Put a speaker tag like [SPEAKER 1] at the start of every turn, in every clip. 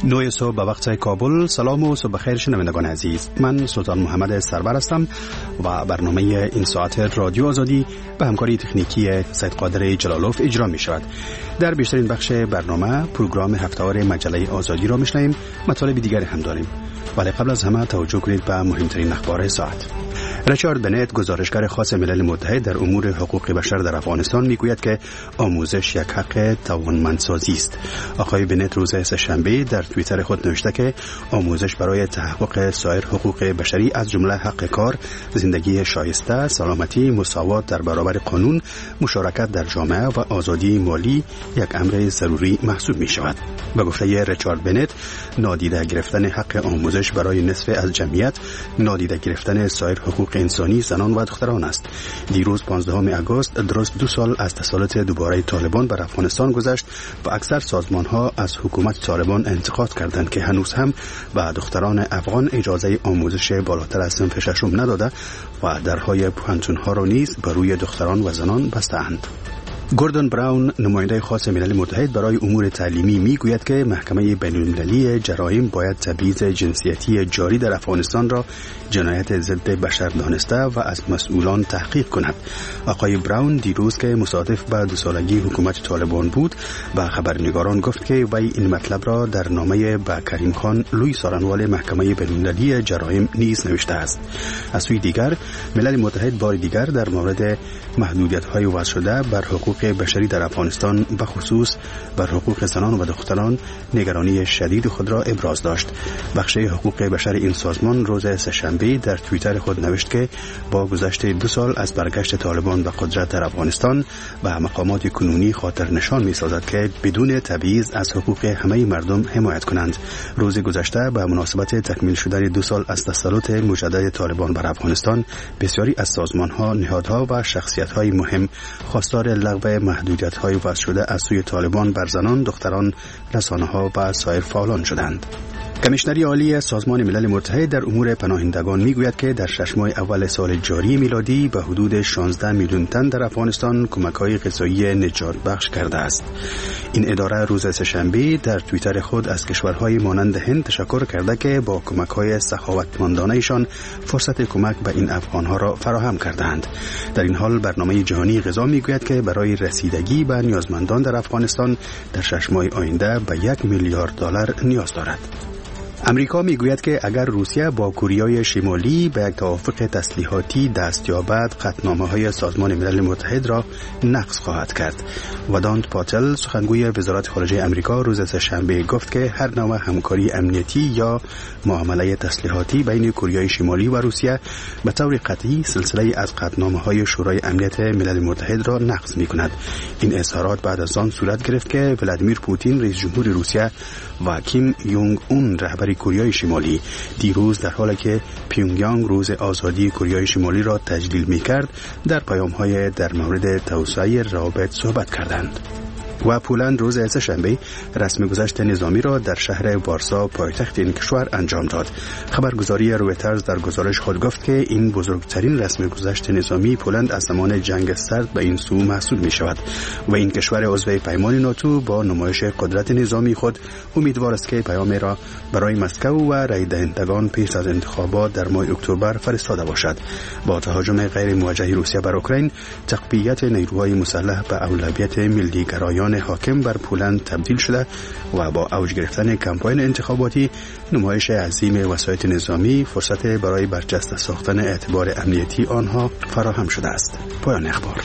[SPEAKER 1] 9 صبح به وقت کابل. سلام و صبح بخیر شنوندگان عزیز. من سلطان محمد سرور هستم و برنامه این ساعت رادیو آزادی به همکاری تکنیکی سید قادر جلالوف اجرا می شود. در بیشترین بخش برنامه پروگرام هفته‌وار مجله آزادی را میشنویم. مطالب دیگری هم داریم، ولی قبل از همه توجه کنید به مهمترین اخبار ساعت. ریچارد بنت، گزارشگر خاص ملل متحد در امور حقوق بشر در افغانستان، میگوید که آموزش یک حق توانمندسازی است. آقای بنت روز سه‌شنبه در توییتر خود نوشته که آموزش برای تحقق سایر حقوق بشری از جمله حق کار، زندگی شایسته، سلامتی، مساوات در برابر قانون، مشارکت در جامعه و آزادی مالی یک امر ضروری محسوب می شود. به گفته ریچارد بنت، نادیده گرفتن حق آموزش برای نصف از جمعیت نادیده گرفتن سایر حقوق انسانی زنان و دختران است. دیروز 15 آگوست درست 2 سال از تسلط دوباره طالبان بر افغانستان گذشت و اکثر سازمان‌ها از حکومت طالبان انتقاد کردند که هنوز هم به دختران افغان اجازه آموزش بالاتر از صنف ششم نداده و درهای پوهنتون‌ها را نیز بر روی دختران و زنان بسته‌اند. گوردون براون، نماینده خاص ملل متحد برای امور تعلیمی، میگوید که محکمه بین‌المللی جرایم باید تبعیض جنسیتی جاری در افغانستان را جنایت ضد بشر دانسته و از مسئولان تحقیق کند. آقای براون دیروز که مصادف به 2 سالگی حکومت طالبان بود، به خبرنگاران گفت که وی این مطلب را در نامه به کریم خان، لوی سارنوال محکمه بین‌المللی جرایم نیز نوشته است. از سوی دیگر، ملل متحد بار دیگر در مورد محدودیت‌های وضع شده بر حقوق بشری در افغانستان، به خصوص بر حقوق زنان و دختران، نگرانی شدید خود را ابراز داشت. بخش حقوق بشر این سازمان روز سه‌شنبه در توییتر خود نوشت که با گذشت 2 سال از برگشت طالبان به قدرت در افغانستان و مقامات کنونی خاطر نشان می‌سازد که بدون تبعیض از حقوق همه مردم حمایت کنند. روز گذشته به مناسبت تکمیل شدن 2 سال از تسلط مجدد طالبان بر افغانستان، بسیاری از سازمان‌ها، نهادها و شخصیت‌های مهم خواستار لغو محدودیت‌های وضع شده از سوی طالبان بر زنان، دختران، رسانه‌ها و سایر فعالان شدند. کمیشنری عالی سازمان ملل متحد در امور پناهندگان میگوید که در 6 ماه اول سال جاری میلادی به حدود 16 میلیون تن در افغانستان کمک‌های غذایی نجات بخش کرده است. این اداره روز سه‌شنبه در توییتر خود از کشورهای مانند هند تشکر کرده که با کمک‌های سخاوتمندانه‌شان فرصت کمک به این افغان‌ها را فراهم کردند. در این حال برنامه جهانی غذا میگوید که برای رسیدگی به نیازمندان در افغانستان در 6 ماه آینده به 1 میلیارد دلار نیاز دارد. امریکا میگوید که اگر روسیه با کره شمالی به یک توافق تسلیحاتی دست یابد، قطعنامه‌های سازمان ملل متحد را نقض خواهد کرد. ودانت پاتل، سخنگوی وزارت خارجه امریکا، روز سه‌شنبه گفت که هر نوع همکاری امنیتی یا معامله تسلیحاتی بین کره شمالی و روسیه به طور قطعی سلسله از قطعنامه‌های شورای امنیت ملل متحد را نقض می‌کند. این اظهارات بعد از آن صورت گرفت که ولادیمیر پوتین، رئیس جمهور روسیه، و کیم یونگ اون، رهبر کره شمالی، دیروز در حالی که پیونگیانگ روز آزادی کره شمالی را تجلیل می‌کرد، در پیام‌های در مورد توسعه روابط صحبت کردند. و پولند روز سه‌شنبه رسم گذشت نظامی را در شهر وارسا، پایتخت این کشور، انجام داد. خبرگزاری رویترز در گزارش خود گفت که این بزرگترین رسم گذشت نظامی پولند از زمان جنگ سرد به این سو محسوب می شود و این کشور عضو پیمان ناتو با نمایش قدرت نظامی خود امیدوار است که پیامی را برای مسکو و رای دهندگان پیش از انتخابات در ماه اکتبر فرستاده باشد. با تهاجم غیر موجه روسیه بر اوکراین، تقویت نیروهای مسلح به اولویت ملی گرایان حاکم بر پولند تبدیل شده و با اوج گرفتن کمپاین انتخاباتی، نمایش عظیم وسایط نظامی فرصت برای برجسته ساختن اعتبار امنیتی آنها فراهم شده است. پایان اخبار.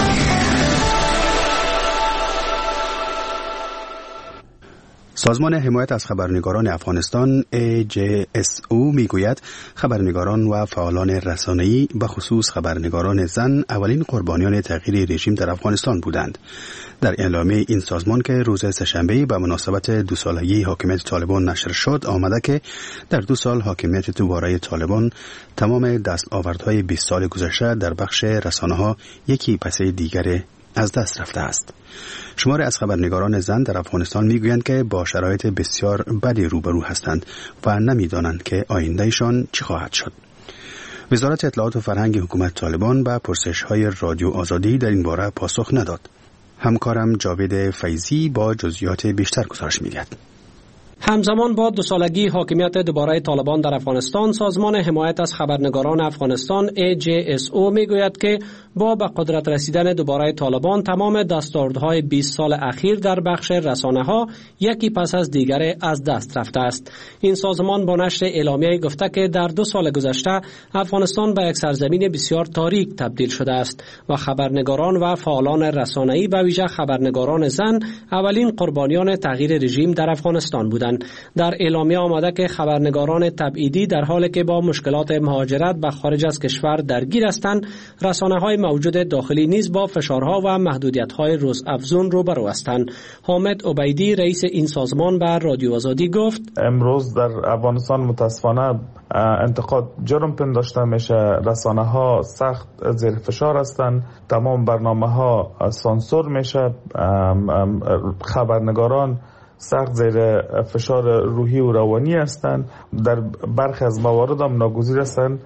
[SPEAKER 1] سازمان حمایت از خبرنگاران افغانستان AJSO میگوید خبرنگاران و فعالان رسانه‌ای به خصوص خبرنگاران زن اولین قربانیان تغییر رژیم در افغانستان بودند. در اعلامیه این سازمان که روز سه‌شنبه به مناسبت 2 سالگی حاکمیت طالبان نشر شد، آمده که در 2 سال حاکمیت دوباره طالبان تمام دستاوردهای 20 سال گذشته در بخش رسانه‌ها یکی پس دیگر از دست رفته است. شماری از خبرنگاران زن در افغانستان میگویند که با شرایط بسیار بدی روبرو هستند و نمیدانند که آیندهشان چی خواهد شد. وزارت اطلاعات و فرهنگ حکومت طالبان به پرسش‌های رادیو آزادی در این باره پاسخ نداد. همکارم جاوید فیضی با جزئیات بیشتر گزارش می‌دهد.
[SPEAKER 2] همزمان با 2 سالگی حاکمیت دوباره طالبان در افغانستان، سازمان حمایت از خبرنگاران افغانستان AJSO میگوید که با به قدرت رسیدن دوباره طالبان تمام دستاوردهای 20 سال اخیر در بخش رسانه‌ها یکی پس از دیگر از دست رفته است. این سازمان با نشر اعلامیه گفته که در 2 سال گذشته افغانستان به یک سرزمین بسیار تاریک تبدیل شده است و خبرنگاران و فعالان رسانه‌ای به ویژه خبرنگاران زن اولین قربانیان تغییر رژیم در افغانستان بودند. در اعلامیه آمده که خبرنگاران تبعیدی در حالی که با مشکلات مهاجرت به خارج از کشور درگیر هستند، رسانه‌های موجود داخلی نیز با فشارها و محدودیت‌های روزافزون روبرو هستند. حامد عبیدی رئیس این سازمان به رادیو آزادی گفت:
[SPEAKER 3] امروز در افغانستان متاسفانه انتقاد جرم پنداشته میشه، رسانه‌ها سخت زیر فشار هستند، تمام برنامه‌ها سانسور میشه، خبرنگاران سخت زیر فشار روحی و روانی هستند، در برخی از موارد هم ناگزیر هستند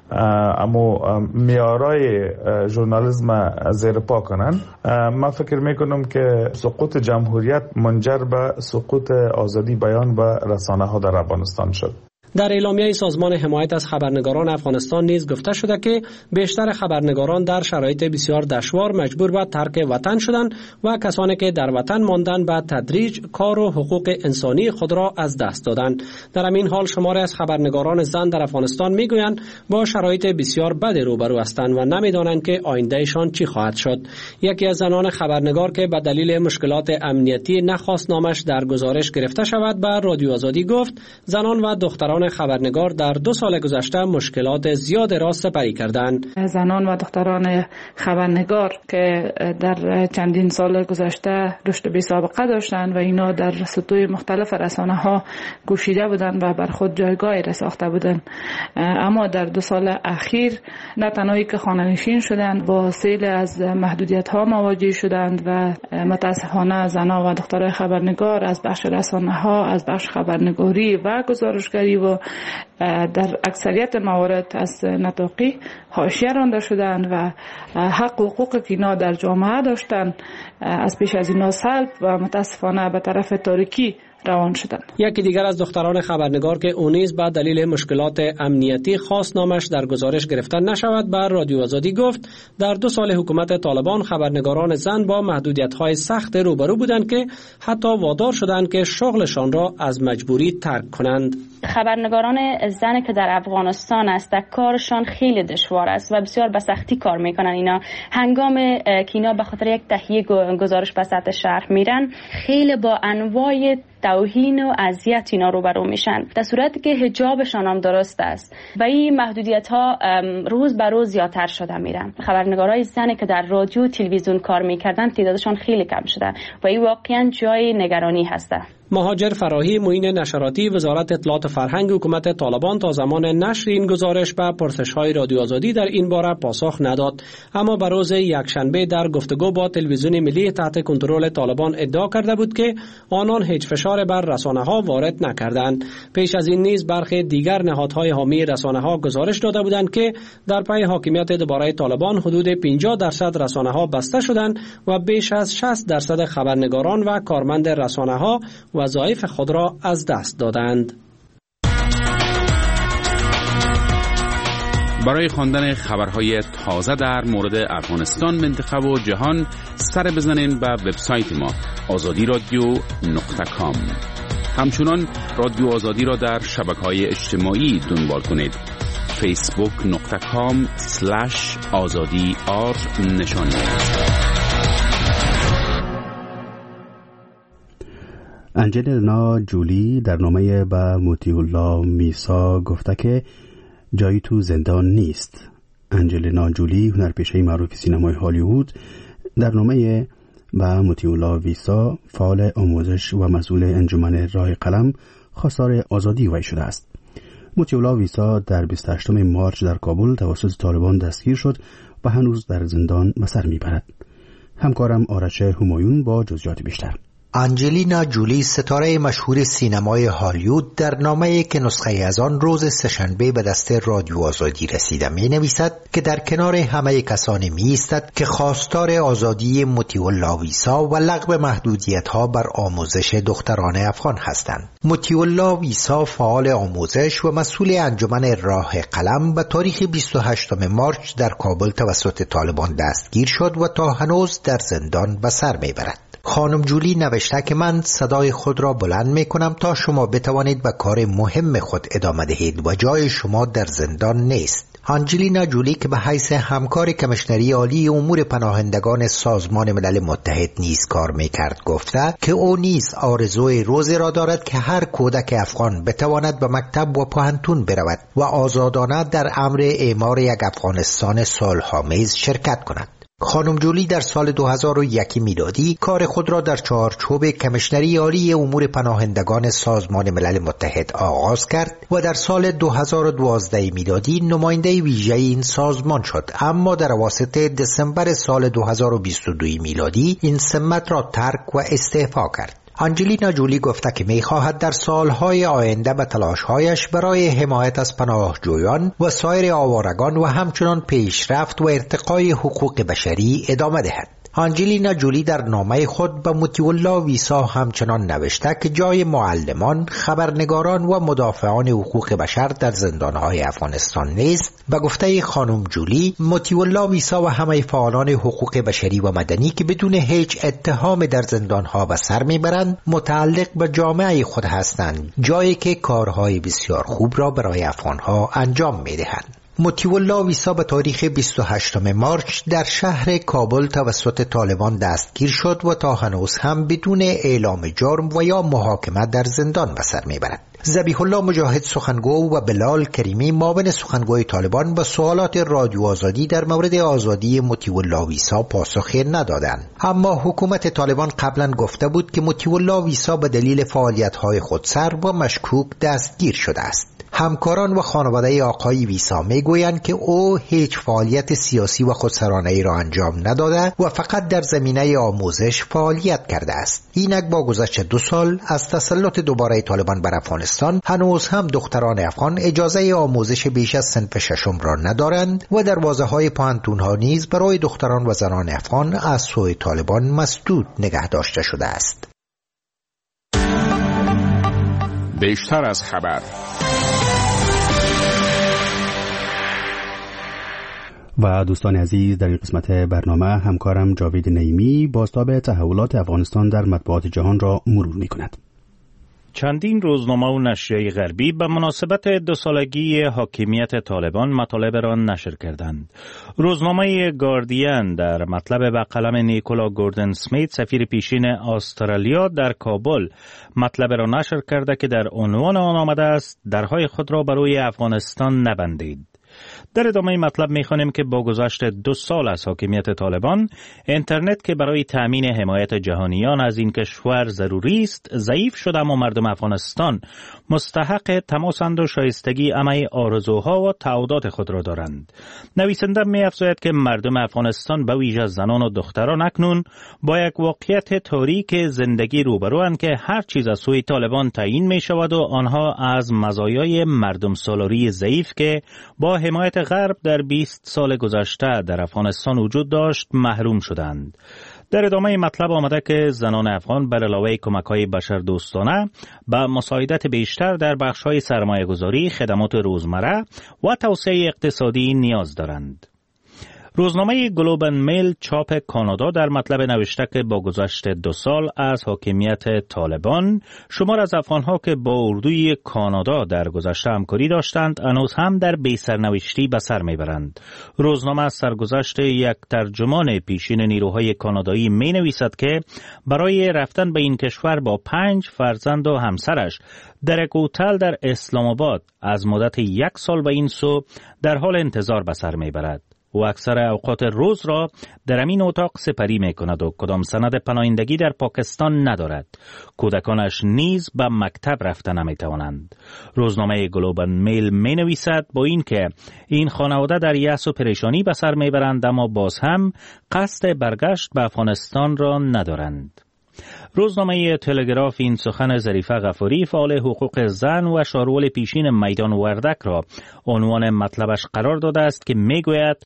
[SPEAKER 3] اما معیارهای ژورنالیسم زیر پا کنند. من فکر میکنم که سقوط جمهوریت منجر به سقوط آزادی بیان و رسانه ها در افغانستان شد.
[SPEAKER 2] در اعلامیه سازمان حمایت از خبرنگاران افغانستان نیز گفته شده که بیشتر خبرنگاران در شرایط بسیار دشوار مجبور به ترک وطن شدند و کسانی که در وطن ماندند به تدریج کار و حقوق انسانی خود را از دست دادند. در همین حال شماری از خبرنگاران زن در افغانستان میگویند با شرایط بسیار بد روبرو هستند و نمیدانند که آیندهشان چی خواهد شد. یکی از زنان خبرنگار که به دلیل مشکلات امنیتی نخواست نامش در گزارش گرفته شود به رادیو آزادی گفت: زنان و دختران خبرنگار در 2 سال گذشته مشکلات زیاد را سپری کردند.
[SPEAKER 4] زنان و دختران خبرنگار که در چندین سال گذشته رشد بی سابقه داشتند و اینا در سطوح مختلف رسانه ها کوشیده بودند و بر خود جایگاهی را ساخته بودند، اما در 2 سال اخیر نه تنهایی که خانه‌نشین شدند، با سیل از محدودیت ها مواجه شدند و متاسفانه زنان و دختران خبرنگار از بخش رسانه ها، از بخش خبرنگاری و گزارشگری و در اکثریت موارد از نطاقی حاشیه رانده شدند و حق و حقوق که اینا در جامعه داشتند از پیش از اینا سلب و متاسفانه به طرف تاریکی روان شدند.
[SPEAKER 2] یکی دیگر از دختران خبرنگار که او نیز به دلیل مشکلات امنیتی خواست نامش در گزارش گرفته نشود به رادیو آزادی گفت: در 2 سال حکومت طالبان خبرنگاران زن با محدودیت‌های سخت روبرو بودند که حتی وادار شدند که شغلشان را از مجبوری ترک کنند.
[SPEAKER 5] خبرنگاران زن که در افغانستان است کارشان خیلی دشوار است و بسیار به سختی کار میکنن. اینا هنگام که اینا به خاطر یک تهیه گزارش به سطح شهر میرن خیلی با انواع توهین و اذیت اینا روبرو میشن، در صورتی که حجابشان هم درست است و این محدودیت ها روز به روز زیادتر شده میرن. خبرنگارای زنی که در رادیو تلویزیون کار میکردن تعدادشان خیلی کم شده و این واقعا جای نگرانی هسته.
[SPEAKER 2] مهاجر فراهی معین نشراتی وزارت اطلاعات فرهنگ حکومت طالبان تا زمان نشر این گزارش به پرسش‌های رادیو آزادی در این باره پاسخ نداد، اما به روز یکشنبه در گفتگو با تلویزیون ملی تحت کنترل طالبان ادعا کرده بود که آنان هیچ فشار بر رسانه‌ها وارد نکردند. پیش از این نیز برخی دیگر نهادهای حامی رسانه‌ها گزارش داده بودند که در پی حاکمیت دوباره طالبان حدود 50% رسانه‌ها بسته شدند و بیش از 60% خبرنگاران و کارمند رسانه‌ها وظایف خود را از دست دادند.
[SPEAKER 6] برای خواندن خبرهای تازه در مورد افغانستان، منطقه و جهان سر بزنین به وبسایت ما azadiradio.com. همچنان رادیو آزادی را در شبکه‌های اجتماعی دنبال کنید. facebook.com/azadi_r نشانی.
[SPEAKER 1] انجلینا جولی در نامه به مطیع الله میسا گفته که جایی تو زندان نیست. انجلینا جولی هنرپیشه معروف سینمای هالیوود در نامه به مطیع الله میسا فعال آموزش و مسئول انجمن راه قلم خواستار آزادی وی شده است. مطیع الله میسا در 28 مارچ در کابل توسط طالبان دستگیر شد و هنوز در زندان به سر میبرد. همکارم آرش همایون با جزئیات بیشتر.
[SPEAKER 7] آنجلینا جولی ستاره مشهور سینمای هالیوود در نامه‌ای که نسخه از آن روز سه‌شنبه به دست رادیو آزادی رسیده می‌نویسد که در کنار همه کسانی می‌ایستد که خواستار آزادی مطیع الله ویسا و لغو محدودیت‌ها بر آموزش دختران افغان هستند. مطیع الله ویسا فعال آموزش و مسئول انجمن راه قلم به تاریخ 28 مارس در کابل توسط طالبان دستگیر شد و تا هنوز در زندان به سر می‌برد. خانم جولی نوشته که من صدای خود را بلند می کنم تا شما بتوانید به کار مهم خود ادامه دهید و جای شما در زندان نیست. آنجلینا جولی که به حیث همکار کمیشنری عالی امور پناهندگان سازمان ملل متحد نیز کار می کرد گفته که او نیز آرزوی روزی را دارد که هر کودک افغان بتواند به مکتب و پوهنتون برود و آزادانه در امر اعمار یک افغانستان صلح‌آمیز شرکت کند. خانم جولی در سال 2001 میلادی کار خود را در چارچوب کمیشنری عالی امور پناهندگان سازمان ملل متحد آغاز کرد و در سال 2012 میلادی نماینده ویژه این سازمان شد، اما در اواسط دسامبر سال 2022 میلادی این سمت را ترک و استعفا کرد. آنجلینا جولی گفته که می‌خواهد در سالهای آینده به تلاش‌هایش برای حمایت از پناهجویان و سایر آوارگان و همچنان پیشرفت و ارتقای حقوق بشری ادامه دهد. آنجلینا جولی در نامه خود به مطیع الله ویسا همچنان نوشته که جای معلمان، خبرنگاران و مدافعان حقوق بشر در زندانهای افغانستان نیست. به گفته خانم جولی، مطیع الله ویسا و همه فعالان حقوق بشری و مدنی که بدون هیچ اتهام در زندانها به سر میبرند متعلق به جامعه خود هستند، جایی که کارهای بسیار خوب را برای افغانها انجام میدهند. مطیع الله ویسا به تاریخ 28 مارس در شهر کابل توسط طالبان دستگیر شد و تا هنوز هم بدون اعلام جرم و یا محاکمه در زندان به سر میبرد. ذبیح الله مجاهد سخنگو و بلال کریمی معاون سخنگوی طالبان به سوالات رادیو آزادی در مورد آزادی مطیع الله ویسا پاسخی ندادند، اما حکومت طالبان قبلا گفته بود که مطیع الله ویسا به دلیل فعالیت‌های خودسر و مشکوک دستگیر شده است. همکاران و خانواده آقای ویسا میگویند که او هیچ فعالیت سیاسی و خودسرانه‌ای را انجام نداده و فقط در زمینه آموزش فعالیت کرده است. اینک با گذشت 2 سال از تسلط دوباره طالبان بر افغانستان هنوز هم دختران افغان اجازه آموزش بیش از صنف 6 را ندارند و دروازه‌های پوهنتون‌ها نیز برای دختران و زنان افغان از سوی طالبان مسدود نگه داشته شده است.
[SPEAKER 6] بیشتر از خبر.
[SPEAKER 1] و دوستان عزیز، در این قسمت برنامه همکارم جاوید نعیمی بازتاب تحولات افغانستان در مطبوعات جهان را مرور می کند.
[SPEAKER 8] چندین روزنامه و نشریه غربی به مناسبت 2 سالگی حاکمیت طالبان مطالب را نشر کردند. روزنامه گاردین در مطلب به قلم نیکولا گوردن سمیت، سفیر پیشین استرالیا در کابل، مطلب را نشر کرده که در عنوان آن آمده است درهای خود را برای افغانستان نبندید. در ادامه مطلب می‌خوانیم که با گذشت 2 سال از حاکمیت طالبان، اینترنت که برای تأمین حمایت جهانیان از این کشور ضروری است، ضعیف شده، اما مردم افغانستان مستحق تماسند و شایستگی همه آرزوها و تعهدات خود را دارند. نویسنده می‌افزاید که مردم افغانستان به ویژه زنان و دختران اکنون با یک واقعیت تاریک زندگی روبروند که هر چیز از سوی طالبان تعیین می‌شود و آنها از مزایای مردم سالاری ضعیف که با حمایت غرب در 20 سال گذشته در افغانستان وجود داشت محروم شدند. در ادامه مطلب آمده که زنان افغان بر علاوه کمک‌های بشردوستانه به مساعدت بیشتر در بخش‌های سرمایه‌گذاری، خدمات روزمره و توسعه اقتصادی نیاز دارند. روزنامه گلوب اند میل چاپ کانادا در مطلب نوشته که با گذشت 2 سال از حاکمیت طالبان، شمار از افغانها که با اردوی کانادا در گذشته همکاری داشتند هنوز هم در بی‌سرنوشتی به سر میبرند. روزنامه از سرگذشت یک ترجمان پیشین نیروهای کانادایی می نویسد که برای رفتن به این کشور با 5 فرزند و همسرش در یک هتل در اسلام آباد از مدت 1 سال به این سو در حال انتظار به سر میبرد. و اکثر اوقات روز را در امین اتاق سپری می کند و کدام سند پناهندگی در پاکستان ندارد. کودکانش نیز به مکتب رفته نمی توانند. روزنامه گلوب اند میل می نویسد با این که این خانواده در یأس و پریشانی به سر می برند، اما باز هم قصد برگشت به افغانستان را ندارند. روزنامه تلگراف این سخن ظریفه غفاری، فعال حقوق زن و شارول پیشین میدان وردک را عنوان مطلبش قرار داده است که میگوید